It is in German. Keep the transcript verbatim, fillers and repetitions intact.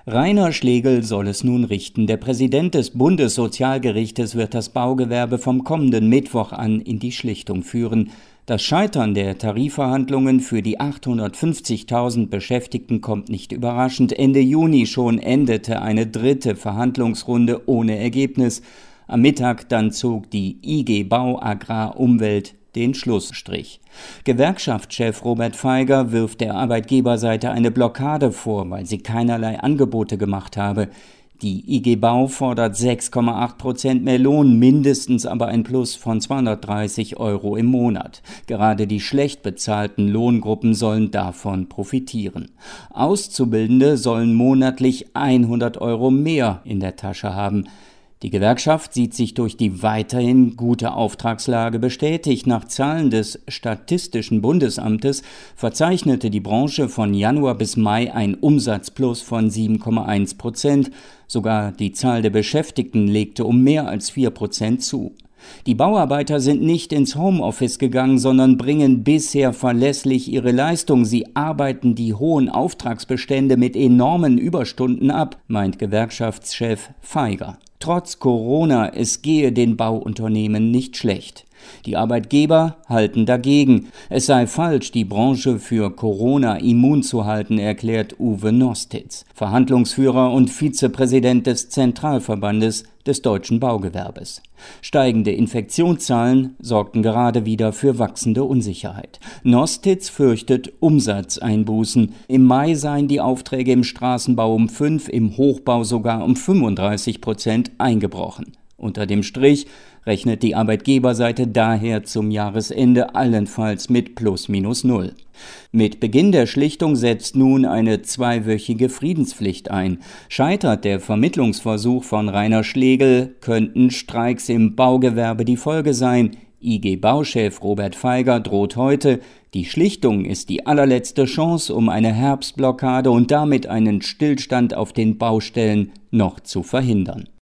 Rainer Schlegel soll es nun richten. Der Präsident des Bundessozialgerichtes wird das Baugewerbe vom kommenden Mittwoch an in die Schlichtung führen. Das Scheitern der Tarifverhandlungen für die achthundertfünfzigtausend Beschäftigten kommt nicht überraschend. Ende Juni schon endete eine dritte Verhandlungsrunde ohne Ergebnis. Am Mittag dann zog die I G Bau Agrar Umwelt den Schlussstrich. Gewerkschaftschef Robert Feiger wirft der Arbeitgeberseite eine Blockade vor, weil sie keinerlei Angebote gemacht habe. Die I G Bau fordert sechs Komma acht Prozent mehr Lohn, mindestens aber ein Plus von zweihundertdreißig Euro im Monat. Gerade die schlecht bezahlten Lohngruppen sollen davon profitieren. Auszubildende sollen monatlich hundert Euro mehr in der Tasche haben. Die Gewerkschaft sieht sich durch die weiterhin gute Auftragslage bestätigt. Nach Zahlen des Statistischen Bundesamtes verzeichnete die Branche von Januar bis Mai ein Umsatzplus von sieben Komma eins Prozent. Sogar die Zahl der Beschäftigten legte um mehr als vier Prozent zu. Die Bauarbeiter sind nicht ins Homeoffice gegangen, sondern bringen bisher verlässlich ihre Leistung. Sie arbeiten die hohen Auftragsbestände mit enormen Überstunden ab, meint Gewerkschaftschef Feiger. Trotz Corona, es gehe den Bauunternehmen nicht schlecht. Die Arbeitgeber halten dagegen. Es sei falsch, die Branche für Corona immun zu halten, erklärt Uwe Nostitz, Verhandlungsführer und Vizepräsident des Zentralverbandes des deutschen Baugewerbes. Steigende Infektionszahlen sorgten gerade wieder für wachsende Unsicherheit. Nostitz fürchtet Umsatzeinbußen. Im Mai seien die Aufträge im Straßenbau um fünf, im Hochbau sogar um fünfunddreißig Prozent eingebrochen. Unter dem Strich rechnet die Arbeitgeberseite daher zum Jahresende allenfalls mit plus minus null. Mit Beginn der Schlichtung setzt nun eine zweiwöchige Friedenspflicht ein. Scheitert der Vermittlungsversuch von Rainer Schlegel, könnten Streiks im Baugewerbe die Folge sein. I G-Bauchef Robert Feiger droht heute, die Schlichtung ist die allerletzte Chance, um eine Herbstblockade und damit einen Stillstand auf den Baustellen noch zu verhindern.